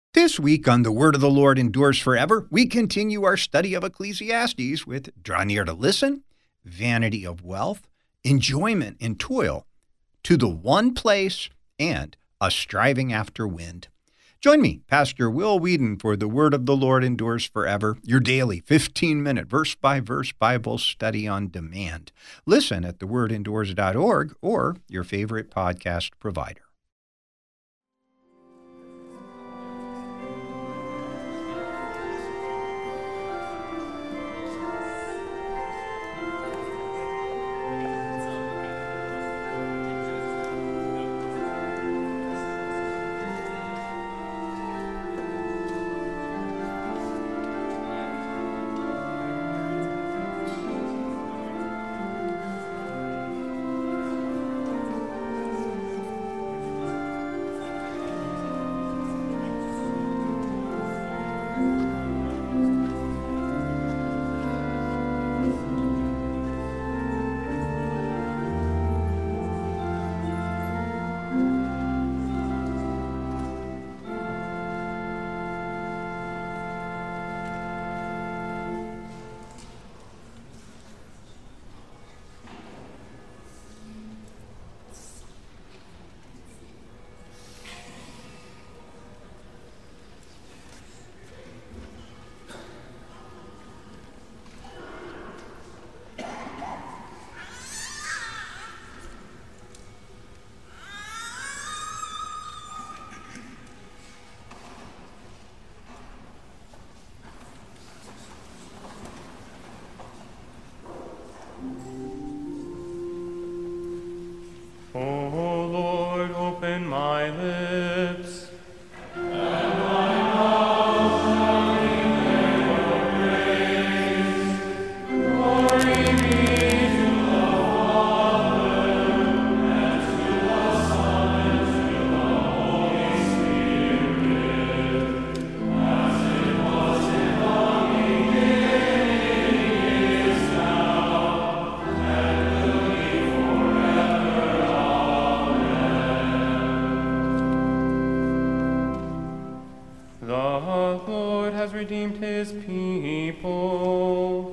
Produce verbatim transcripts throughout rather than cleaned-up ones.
This week on The Word of the Lord Endures Forever, we continue our study of Ecclesiastes with Draw Near to Listen, Vanity of Wealth, Enjoyment in Toil, To the One Place, and A Striving After Wind. Join me, Pastor Will Whedon, for The Word of the Lord Endures Forever, your daily fifteen-minute verse-by-verse Bible study on demand. Listen at the word endures dot org or your favorite podcast provider. O Lord, open my lips, the Lord has redeemed his people.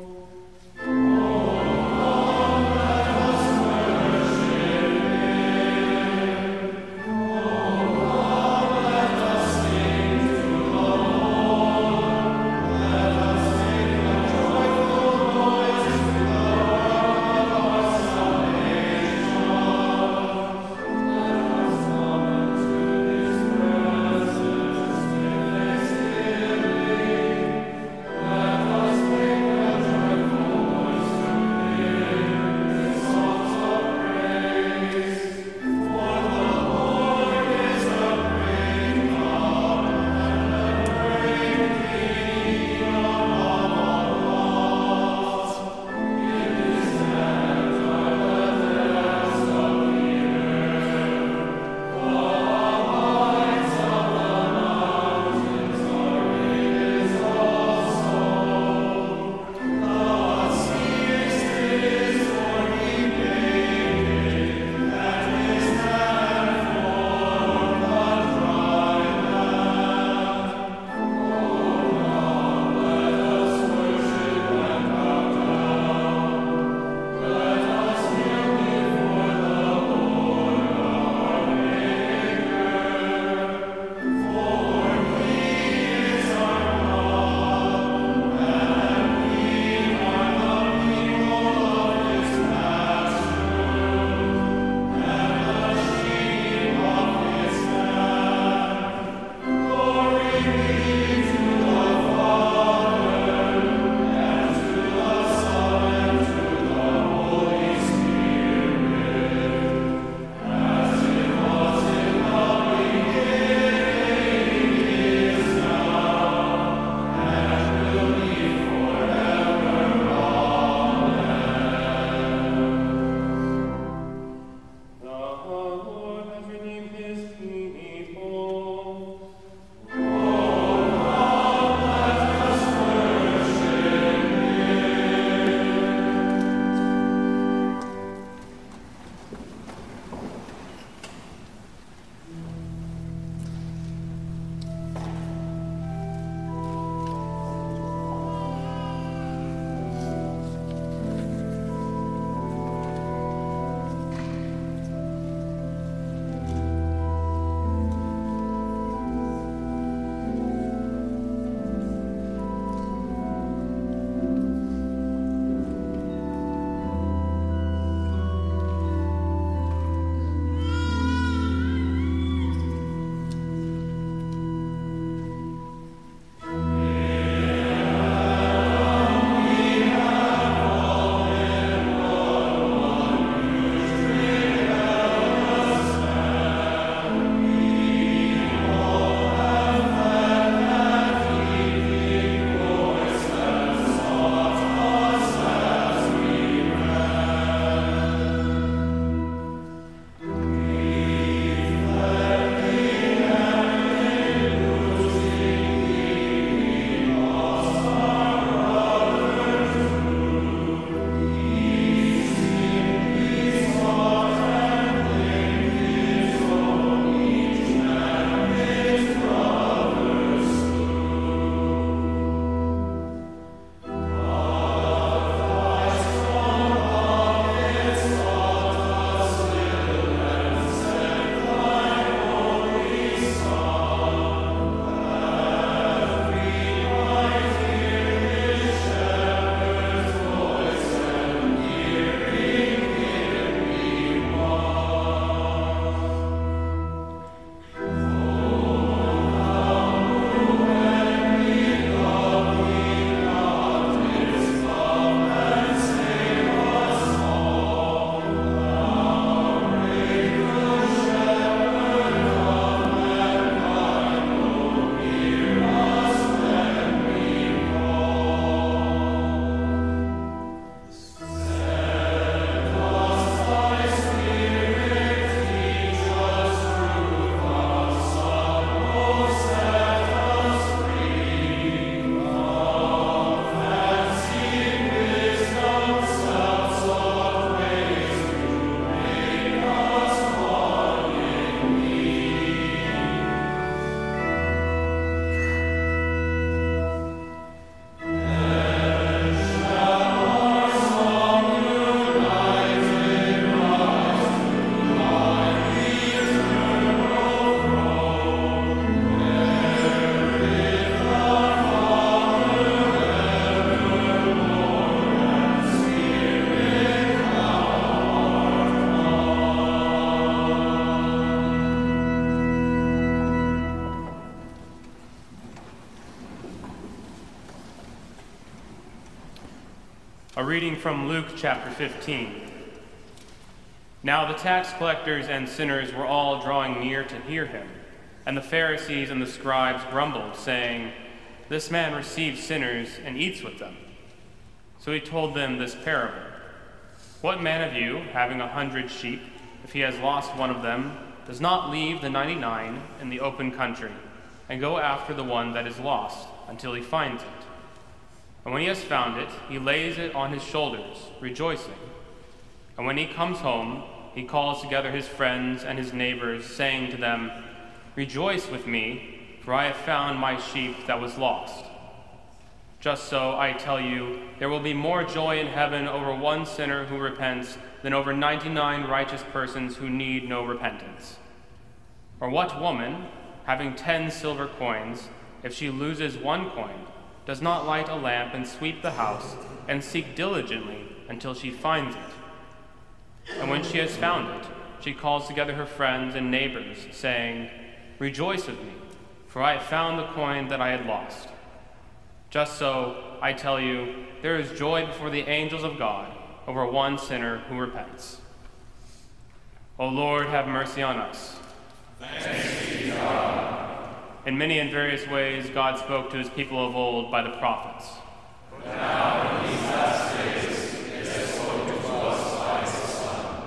A reading from Luke chapter fifteen. Now the tax collectors and sinners were all drawing near to hear him, and the Pharisees and the scribes grumbled, saying, "This man receives sinners and eats with them." So he told them this parable. "What man of you, having a hundred sheep, if he has lost one of them, does not leave the ninety-nine in the open country and go after the one that is lost until he finds it? And when he has found it, he lays it on his shoulders, rejoicing. And when he comes home, he calls together his friends and his neighbors, saying to them, 'Rejoice with me, for I have found my sheep that was lost.' Just so, I tell you, there will be more joy in heaven over one sinner who repents than over ninety-nine righteous persons who need no repentance. Or what woman, having ten silver coins, if she loses one coin, does not light a lamp and sweep the house and seek diligently until she finds it? And when she has found it, she calls together her friends and neighbors, saying, 'Rejoice with me, for I have found the coin that I had lost.' Just so, I tell you, there is joy before the angels of God over one sinner who repents." O Lord, have mercy on us. Thanks be to God. In many and various ways, God spoke to his people of old by the prophets. But now, in these last days, it has spoken to us by his Son.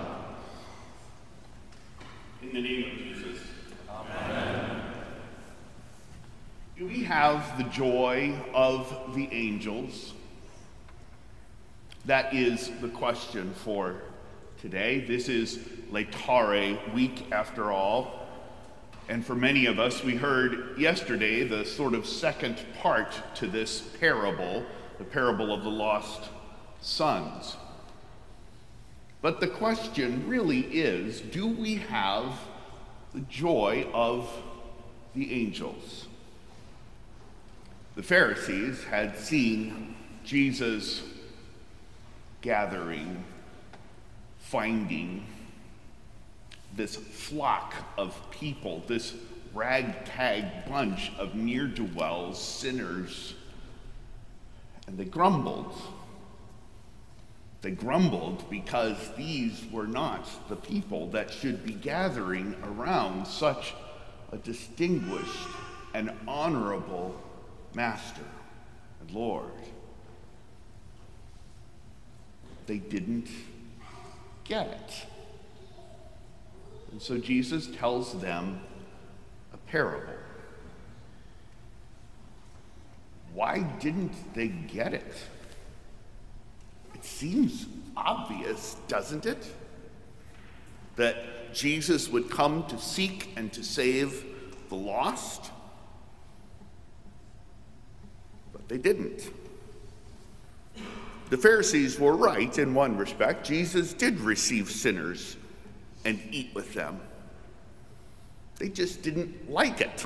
In the name of Jesus. Amen. Do we have the joy of the angels? That is the question for today. This is Laetare week after all. And for many of us, we heard yesterday the sort of second part to this parable, the parable of the lost sons. But the question really is, do we have the joy of the angels? The Pharisees had seen Jesus gathering, finding this flock of people, this ragtag bunch of ne'er-do-wells, sinners, and they grumbled. They grumbled because these were not the people that should be gathering around such a distinguished and honorable Master and Lord. They didn't get it. And so Jesus tells them a parable. Why didn't they get it? It seems obvious, doesn't it? That Jesus would come to seek and to save the lost. But they didn't. The Pharisees were right in one respect. Jesus did receive sinners and eat with them. They just didn't like it.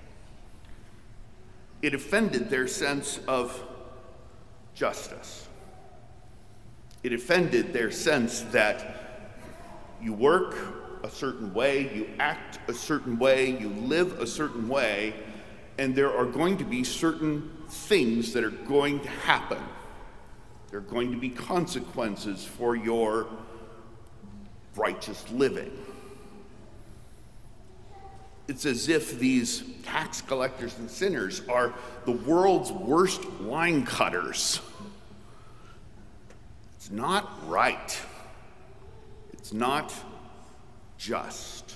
It offended their sense of justice. It offended their sense that you work a certain way, you act a certain way, you live a certain way, and there are going to be certain things that are going to happen. There are going to be consequences for your righteous living. It's as if these tax collectors and sinners are the world's worst line cutters. It's not right. It's not just.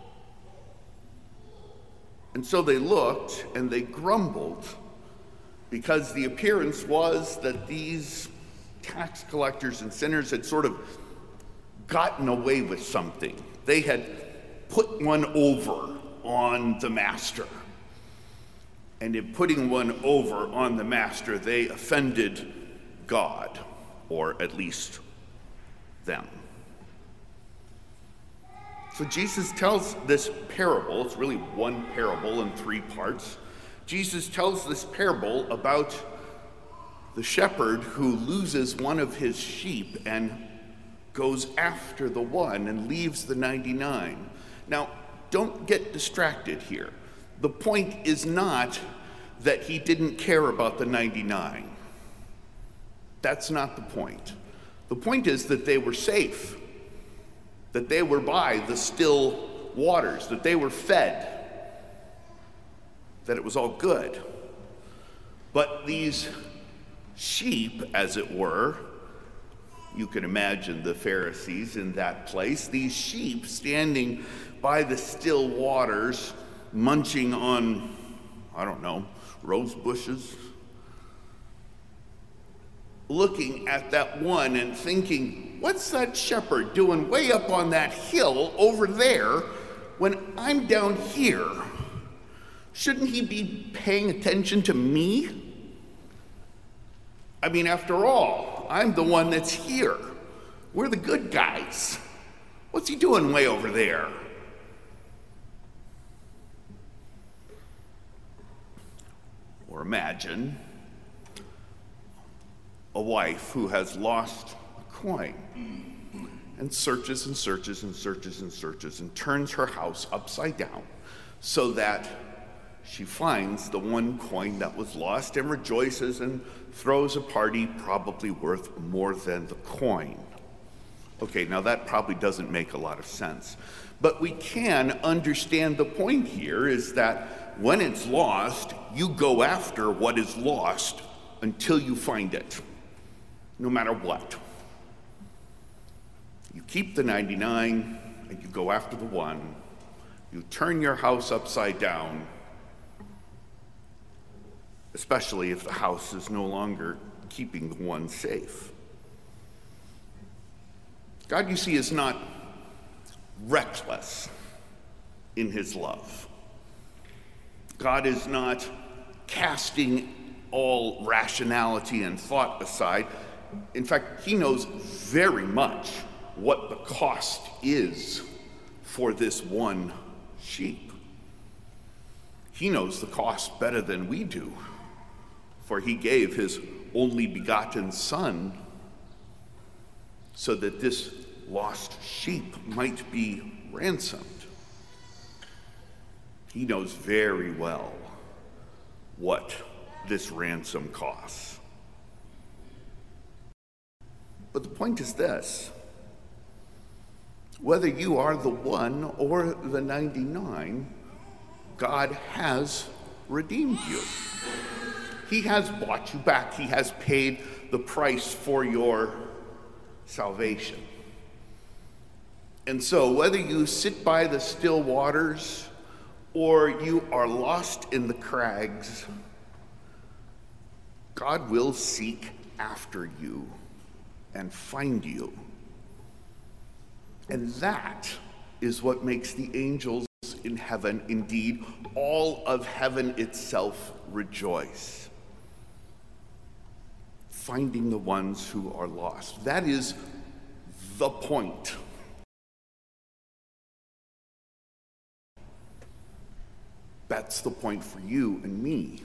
And so they looked and they grumbled because the appearance was that these tax collectors and sinners had sort of gotten away with something. They had put one over on the master. And in putting one over on the master, they offended God, or at least them. So Jesus tells this parable. It's really one parable in three parts. Jesus tells this parable about the shepherd who loses one of his sheep and goes after the one and leaves the ninety-nine. Now, don't get distracted here. The point is not that he didn't care about the ninety-nine. That's not the point. The point is that they were safe, that they were by the still waters, that they were fed, that it was all good. But these sheep, as it were, you can imagine the Pharisees in that place, these sheep standing by the still waters, munching on, I don't know, rose bushes, looking at that one and thinking, what's that shepherd doing way up on that hill over there when I'm down here? Shouldn't he be paying attention to me? I mean, after all, I'm the one that's here. We're the good guys. What's he doing way over there? Or imagine a wife who has lost a coin and searches and searches and searches and searches and turns her house upside down so that she finds the one coin that was lost and rejoices and throws a party probably worth more than the coin. Okay, now that probably doesn't make a lot of sense, but we can understand the point here is that when it's lost, you go after what is lost until you find it, no matter what. You keep the ninety-nine and you go after the one. You turn your house upside down, especially if the house is no longer keeping the one safe. God, you see, is not reckless in his love. God is not casting all rationality and thought aside. In fact, he knows very much what the cost is for this one sheep. He knows the cost better than we do, for he gave his only begotten Son so that this lost sheep might be ransomed. He knows very well what this ransom costs. But the point is this: whether you are the one or the ninety-nine, God has redeemed you. He has bought you back. He has paid the price for your salvation. And so whether you sit by the still waters or you are lost in the crags, God will seek after you and find you. And that is what makes the angels in heaven, indeed all of heaven itself, rejoice. Finding the ones who are lost. That is the point. That's the point for you and me.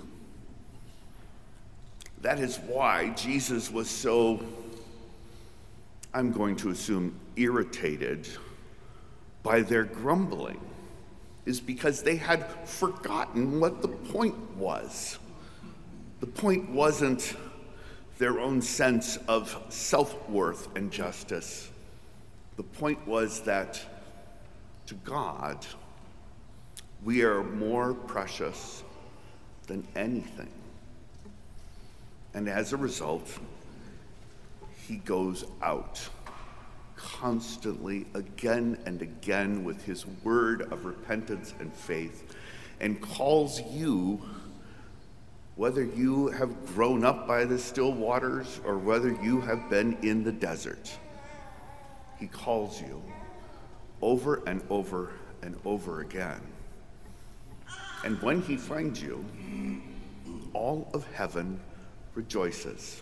That is why Jesus was so, I'm going to assume, irritated by their grumbling, is because they had forgotten what the point was. The point wasn't their own sense of self-worth and justice. The point was that to God, we are more precious than anything. And as a result, he goes out constantly, again and again, with his word of repentance and faith, and calls you, whether you have grown up by the still waters or whether you have been in the desert, he calls you over and over and over again. And when he finds you, all of heaven rejoices.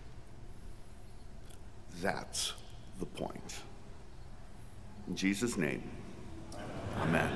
That's the point. In Jesus' name, amen.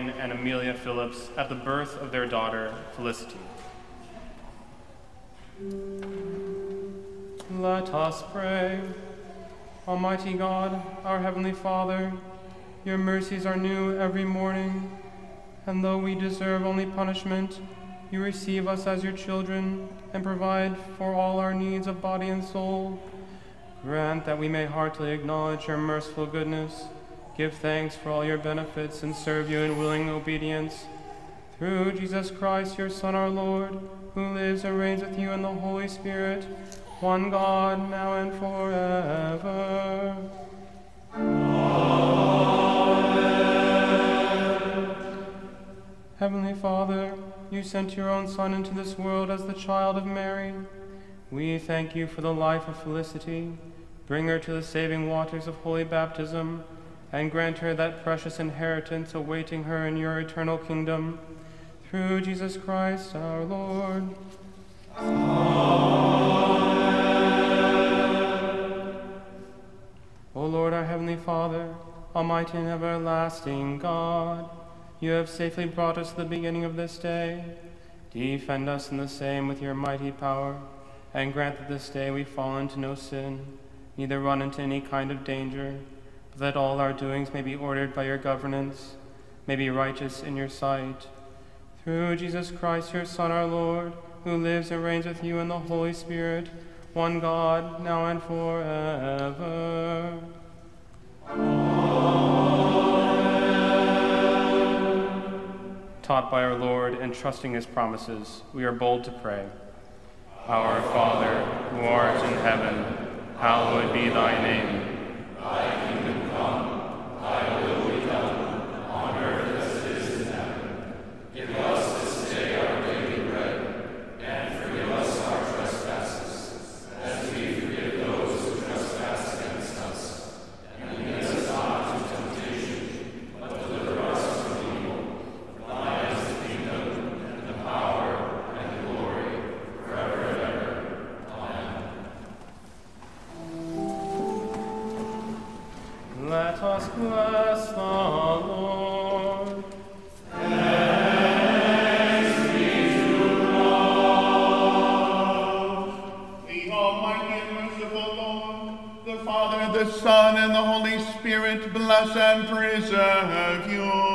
Morgan and Amelia Phillips at the birth of their daughter, Felicity. Let us pray. Almighty God, our Heavenly Father, your mercies are new every morning, and though we deserve only punishment, you receive us as your children and provide for all our needs of body and soul. Grant that we may heartily acknowledge your merciful goodness, give thanks for all your benefits, and serve you in willing obedience. Through Jesus Christ, your Son, our Lord, who lives and reigns with you in the Holy Spirit, one God, now and forever. Amen. Heavenly Father, you sent your own Son into this world as the child of Mary. We thank you for the life of Felicity. Bring her to the saving waters of holy baptism, and grant her that precious inheritance awaiting her in your eternal kingdom. Through Jesus Christ our Lord. Amen. O Lord, our Heavenly Father, almighty and everlasting God, you have safely brought us to the beginning of this day. Defend us in the same with your mighty power, and grant that this day we fall into no sin, neither run into any kind of danger, but that all our doings may be ordered by your governance, may be righteous in your sight. Through Jesus Christ, your Son, our Lord, who lives and reigns with you in the Holy Spirit, one God, now and forever. Amen. Taught by our Lord and trusting his promises, we are bold to pray. Our Father, who art in heaven, hallowed be thy name. Thy kingdom come, thy will be done, on earth as it is in heaven. Give us this day our daily bread, and forgive us our trespasses, as we forgive those who trespass against us. And lead us not into temptation, but deliver us from evil. For thine is the kingdom, and the power, and the glory, forever and ever. Amen. Let us bless the Lord. Thanks be to God. The Almighty and merciful Lord, the Father, the Son, and the Holy Spirit bless and preserve you.